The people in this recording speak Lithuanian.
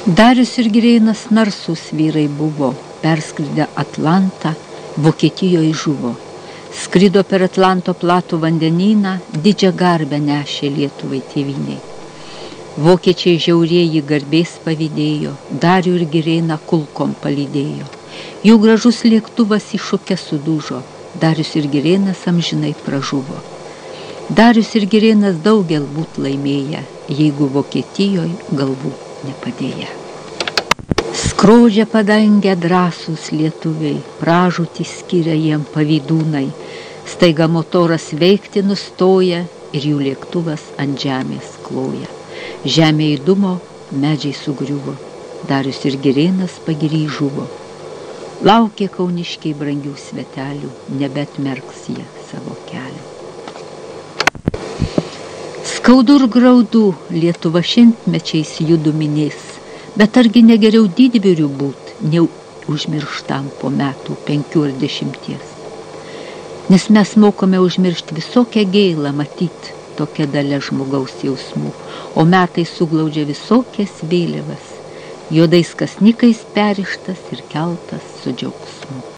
Darius ir Girėnas narsūs vyrai buvo, perskridę Atlantą, Vokietijoje žuvo. Skrido per Atlanto platų vandenyną, didžią garbę nešė Lietuvai tėvynei. Vokiečiai žiaurieji garbės pavydėjo, Darių ir Girėną kulkom palydėjo. Jų gražus lėktuvas iššūke sudužo, Darius ir Girėnas amžinai pražuvo. Darius ir Girėnas daugel būt laimėję, jeigu Vokietijoje galvų nepadėję. Skrodžia padangę drąsūs lietuviai, pražūtį skiria jiem pavydūnai, staiga motoras veikti nustoja ir jų lėktuvas ant žemės kloja. Žemė įdumo, medžiai sugriuvo, Darius ir Girėnas pagiriai žuvo. Laukė kauniškiai brangių svetelių, nebetmerks jie savo kelių. Skaudu ir graudu, Lietuva šimtmečiais judu minės, bet argi negeriau didvyrių būt, nei užmirštam po metų 5 ar 10. Nes mes mokome užmiršti visokią gėlą matyt, tokia dalia žmogaus jausmų, o metai suglaudžia visokias vėliavas, juodais kasnikais perištas ir keltas su džiaugsmu.